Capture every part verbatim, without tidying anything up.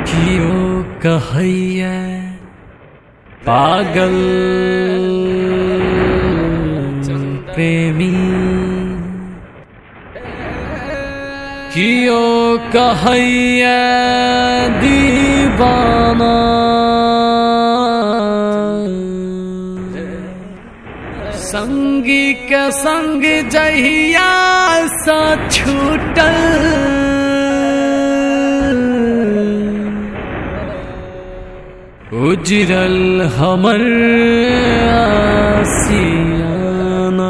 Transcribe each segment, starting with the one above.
कियो कहैया पागल प्रेमी, कियो कहैया दीवाना, संगी के संग जहिया सा छूटल, उजरल हमर आसियाना।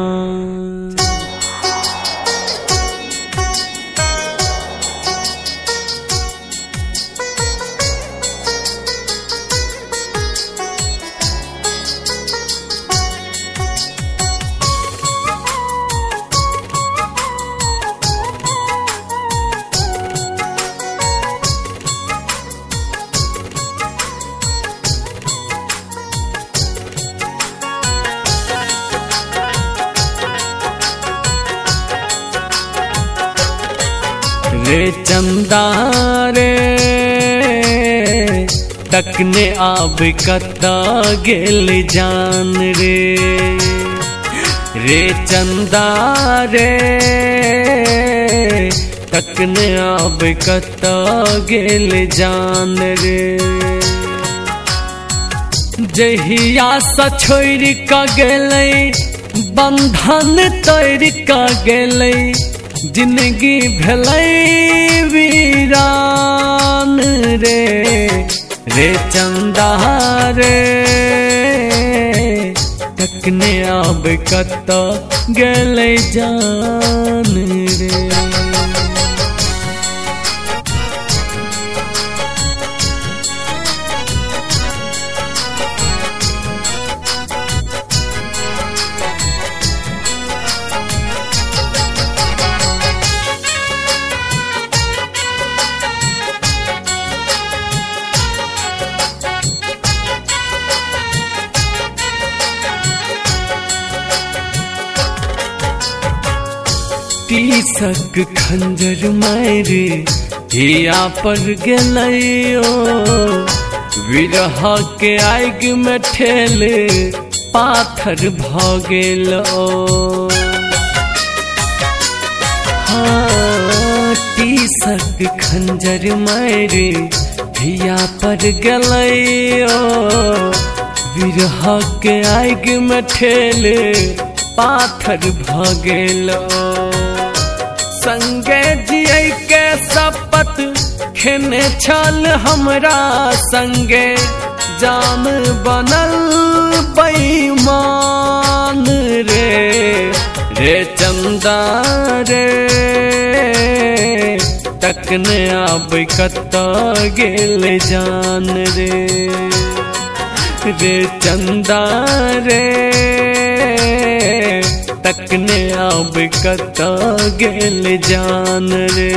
रे चंदा रे तकने आब कता गेल जान रे, रे चंदा रे तकने आब कता गेल जान रे। जहिया सा छोड़ का गेलै बंधन तोड़ का गेलै, जिंदगी भलै वीरान रे, रे चंदा रे तकने आब कता गेलै जान रे। तीसक खंजर मारे हिया पर गेलैयो, विरह के आग में ठेल पाथर भ गेलो। हाँ तीसक खंजर मारे हिया पर गेलैयो, विरह के आग में ठेल पाथर भ गेलो। संगे जियै के शपथ खेने छल हमरा संगे, जान बनल बेईमान रे, रे चंदा रे तकने आब कता गेल जान रे, रे चंदा रे तकने आब कता गेल जान रे।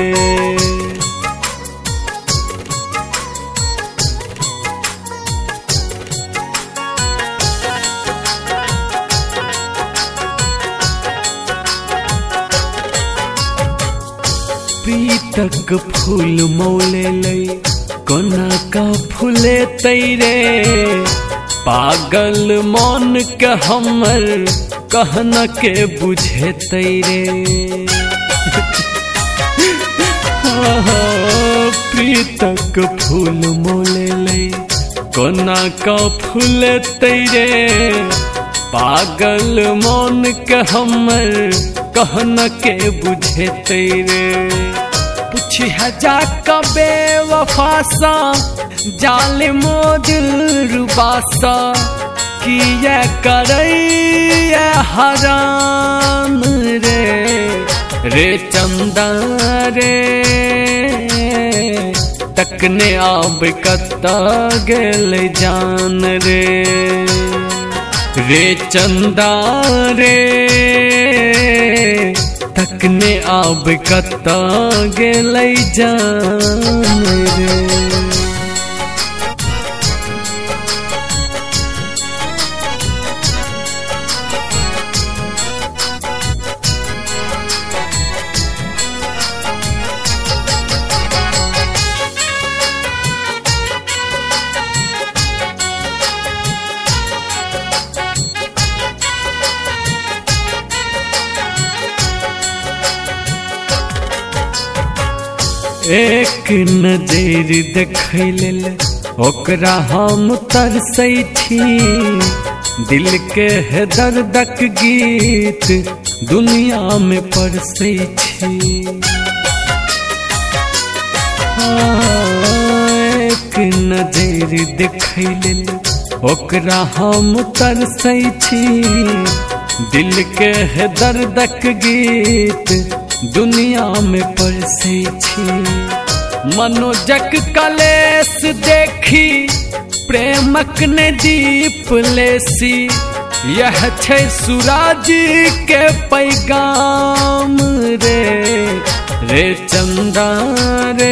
पीतक फूल मौले लै कोना का फूले तैरे, पागल मन के हमर कहना के बुझे तैरे। प्रीतक फूल मोले लै कोना का फूल तैरे, पागल मन के हमर कहना के बुझे तैरे। पूछी है जा कबे वफासा जालिमो दिल रुबासा, किया करैया हराम रे, रे चंदा रे तकने आब कता गेल जान रे, रे चंदा रे तकने आब कता गेल जान रे। एक नजर देखै लेल ओकरा हम तरसै छी, दिल के है दर्दक गीत दुनिया में परसै छी। एक नजर देखै लेल ओकरा हम तरसै छी, दिल के है दर्दक गीत दुनिया में परसै छी। मनोजक कलेश देखी प्रेमक ने दीप लेसी, यह छै सूरज के पैगाम रे। रे चंदा रे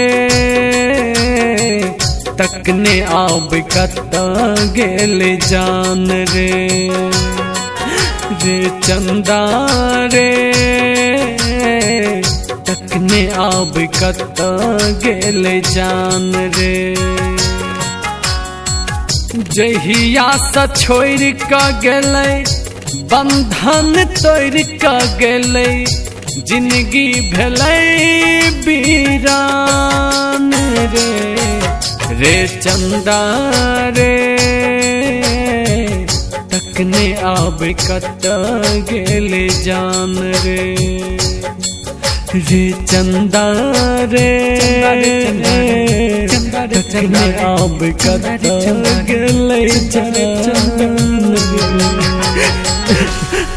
तकने आब कत गेल जान रे। रे चंदा रे तकने आब कत गेल जान रे। जहिया से छोड़ क गेलै बंधन तोड़ क गेलै, जिंदगी भेलै वीरान रे। रे चंदा रे तकने आब कत गेल जान रे। रे चंदा रे तकने आब कत गेल जान रे।